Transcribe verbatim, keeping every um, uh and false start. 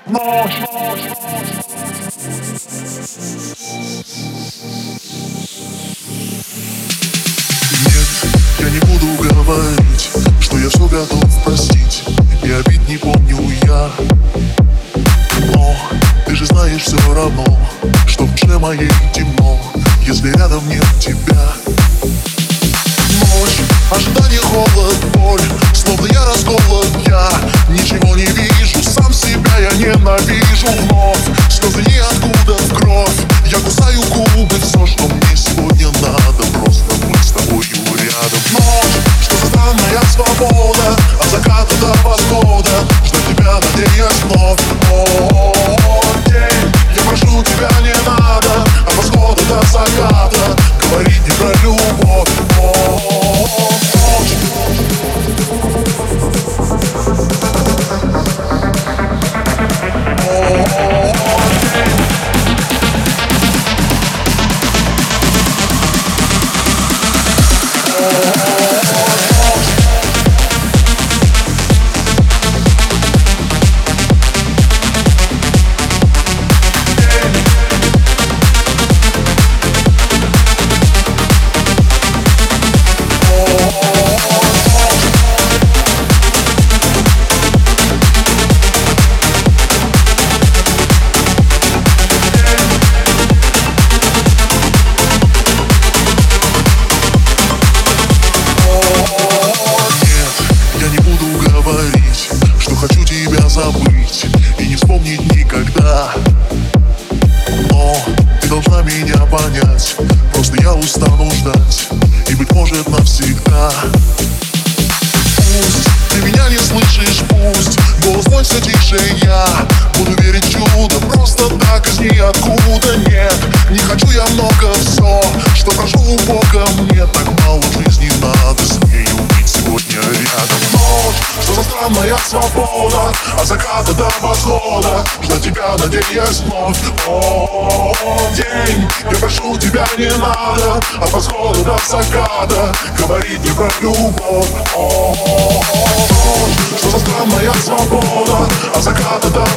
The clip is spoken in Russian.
Ночь. Нет, я не буду говорить, что я все готов простить, и обид не помню я. Но ты же знаешь все равно, что в душе моей темно, если рядом нет тебя. Ночь, ожидание, холод, боль, словно я расколот, я ничего не вижу, сам себя я ненавижу. Вновь слезы ниоткуда в кровь, я кусаю губы, все, что мне сегодня надо, просто быть с тобою рядом. Ночь, что за странная свобода, от заката до восхода, ждать тебя, надеясь вновь. О, день, я прошу тебя, не надо, от восхода до заката говорить не про любовь. Хочу тебя забыть и не вспомнить никогда. Но ты должна меня понять, просто я устану ждать, и быть может навсегда. Пусть ты меня не слышишь, пусть голос мой все тише, я буду верить в чудо, просто так из ниоткуда. Нет, не хочу я много, все, что прошу у Бога, мне так мало жизни надо с нею быть сегодня рядом. Ночь, что за странная свобода, от заката до восхода, ждать тебя, надеясь вновь. О, день, я прошу тебя, не надо, от восхода до заката говорить не про любовь. О, ночь, что за странная свобода, от заката до